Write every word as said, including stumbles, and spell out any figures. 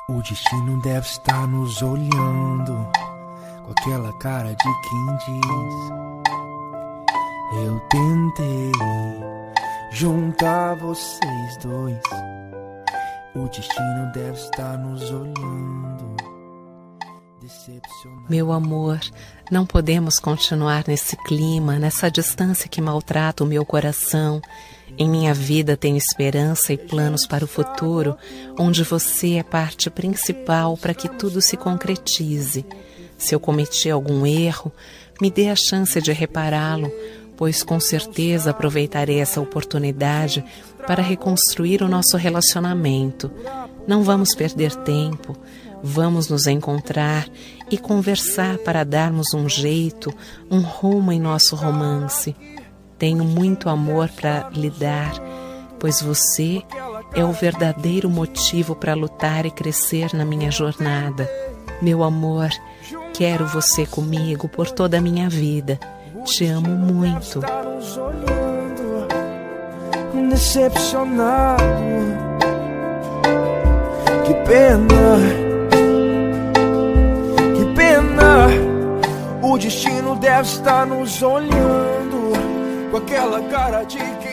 O destino deve estar nos olhando com aquela cara de quem diz: eu tentei juntar vocês dois. O destino deve estar nos olhando, decepcionado. Meu amor, não podemos continuar nesse clima, nessa distância que maltrata o meu coração. Em minha vida tenho esperança e planos para o futuro, onde você é parte principal para que tudo se concretize. Se eu cometi algum erro, me dê a chance de repará-lo, pois com certeza aproveitarei essa oportunidade para reconstruir o nosso relacionamento. Não vamos perder tempo, vamos nos encontrar e conversar para darmos um jeito, um rumo em nosso romance. Tenho muito amor para lhe dar, pois você é o verdadeiro motivo para lutar e crescer na minha jornada. Meu amor, quero você comigo por toda a minha vida. Te amo muito. Decepcionado, que pena, que pena. O destino deve estar nos olhando com aquela cara de